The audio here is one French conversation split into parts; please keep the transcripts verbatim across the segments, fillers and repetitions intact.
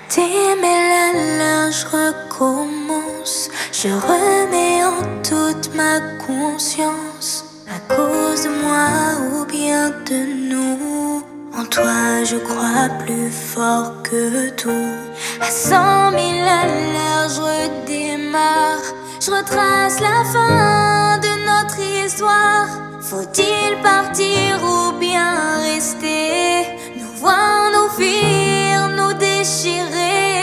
T'aimer la là, je recommence. Je remets en toute ma conscience. À cause de moi ou bien de nous. En toi je crois plus fort que tout. À cent mille à l'heure je redémarre. Je retrace la fin de notre histoire. Faut-il partir ou bien rester? Nous voir, nous fuir, nous déchirer.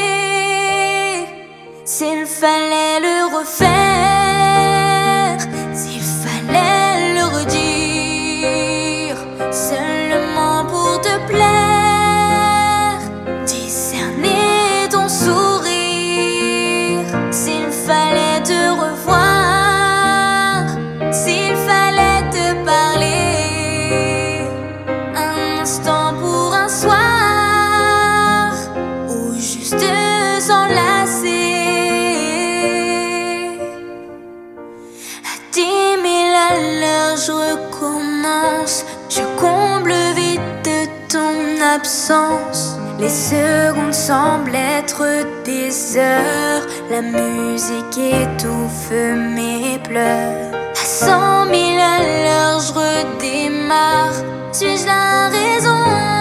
S'il fallait le refaire, s'il fallait le redire, seulement pour te plaire, discerner ton sourire. S'il fallait te revoir, s'il fallait te parler, un instant pour un soir, ou juste s'enlacer. À dix mille à l'heure je recommence. Je comble vite de ton absence. Les secondes semblent être des heures. La musique étouffe mes pleurs. À cent mille à l'heure je redémarre. Suis-je la raison?